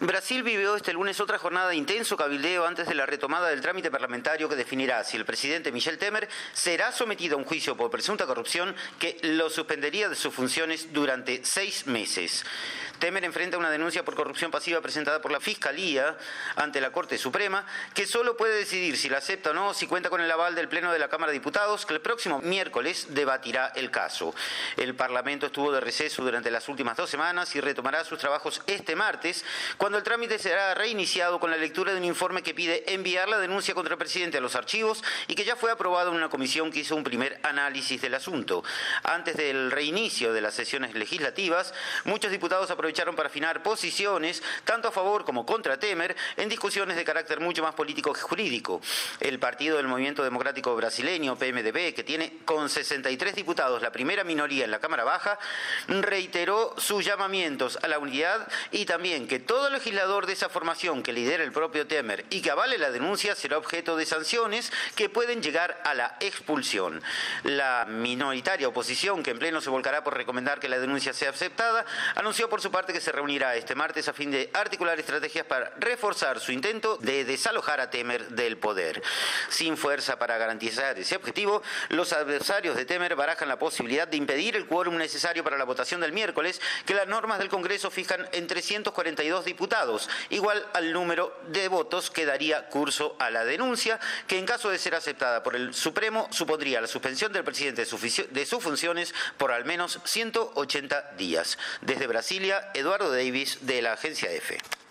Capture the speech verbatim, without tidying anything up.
Brasil vivió este lunes otra jornada de intenso cabildeo antes de la retomada del trámite parlamentario que definirá si el presidente Michel Temer será sometido a un juicio por presunta corrupción que lo suspendería de sus funciones durante seis meses. Temer enfrenta una denuncia por corrupción pasiva presentada por la Fiscalía ante la Corte Suprema, que solo puede decidir si la acepta o no si cuenta con el aval del Pleno de la Cámara de Diputados, que el próximo miércoles debatirá el caso. El Parlamento estuvo de receso durante las últimas dos semanas y retomará sus trabajos este martes, cuando el trámite será reiniciado con la lectura de un informe que pide enviar la denuncia contra el presidente a los archivos y que ya fue aprobado en una comisión que hizo un primer análisis del asunto. Antes del reinicio de las sesiones legislativas, muchos diputados aprovecharon para afinar posiciones, tanto a favor como contra Temer, en discusiones de carácter mucho más político que jurídico. El Partido del Movimiento Democrático Brasileño, P M D B, que tiene con sesenta y tres diputados la primera minoría en la Cámara Baja, reiteró sus llamamientos a la unidad y también que todo legislador de esa formación que lidera el propio Temer y que avale la denuncia será objeto de sanciones que pueden llegar a la expulsión. La minoritaria oposición, que en pleno se volcará por recomendar que la denuncia sea aceptada, anunció por su parte que se reunirá este martes a fin de articular estrategias para reforzar su intento de desalojar a Temer del poder. Sin fuerza para garantizar ese objetivo, los adversarios de Temer barajan la posibilidad de impedir el quórum necesario para la votación del miércoles, que las normas del Congreso fijan en trescientos cuarenta y dos diputados, igual al número de votos que daría curso a la denuncia, que en caso de ser aceptada por el Supremo supondría la suspensión del presidente de, su, de sus funciones por al menos ciento ochenta días. Desde Brasilia, Eduardo Davis, de la agencia EFE.